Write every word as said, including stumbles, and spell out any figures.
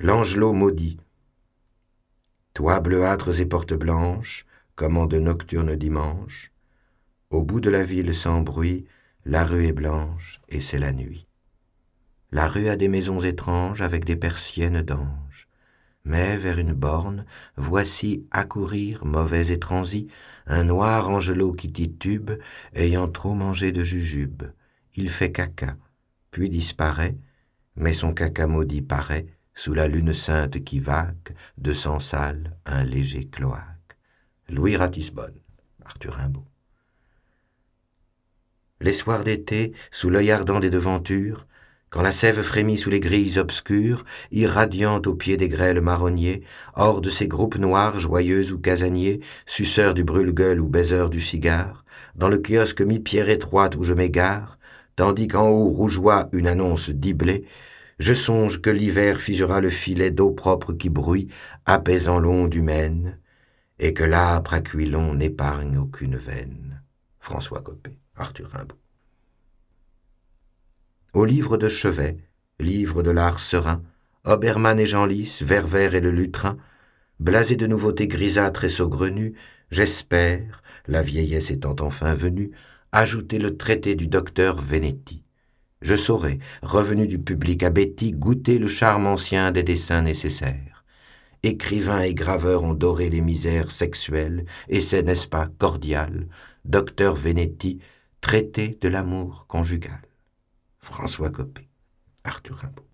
Langelot maudit. Toits bleuâtres et portes blanches, comme en de nocturnes dimanches, au bout de la ville sans bruit, la rue est blanche et c'est la nuit. La rue a des maisons étranges avec des persiennes d'ange. Mais vers une borne, voici accourir, mauvais et transi, un noir angelot qui titube, ayant trop mangé de jujube. Il fait caca, puis disparaît, mais son caca maudit paraît, sous la lune sainte qui vague, de sang sale, un léger cloaque. Louis Ratisbonne, Arthur Rimbaud. Les soirs d'été, sous l'œil ardent des devantures, quand la sève frémit sous les grilles obscures, irradiante au pied des grêles marronniers, hors de ces groupes noirs, joyeux ou casaniers, suceurs du brûle-gueule ou baiseurs du cigare, dans le kiosque mi-pierre étroite où je m'égare, tandis qu'en haut rougeoie une annonce diblée, je songe que l'hiver figera le filet d'eau propre qui bruit, apaisant l'onde humaine, et que l'âpre aquilon n'épargne aucune veine. François Copé, Arthur Rimbaud. Au livre de chevet, livre de l'art serein, Obermann et Genlis, Werwer et le lutrin, blasé de nouveautés grisâtres et saugrenues, j'espère, la vieillesse étant enfin venue, ajouter le traité du docteur Venetti. Je saurai, revenu du public à Betty, goûter le charme ancien des dessins nécessaires. Écrivains et graveurs ont doré les misères sexuelles, et c'est, n'est-ce pas, cordial, docteur Venetti, traité de l'amour conjugal. François Copé, Arthur Rimbaud.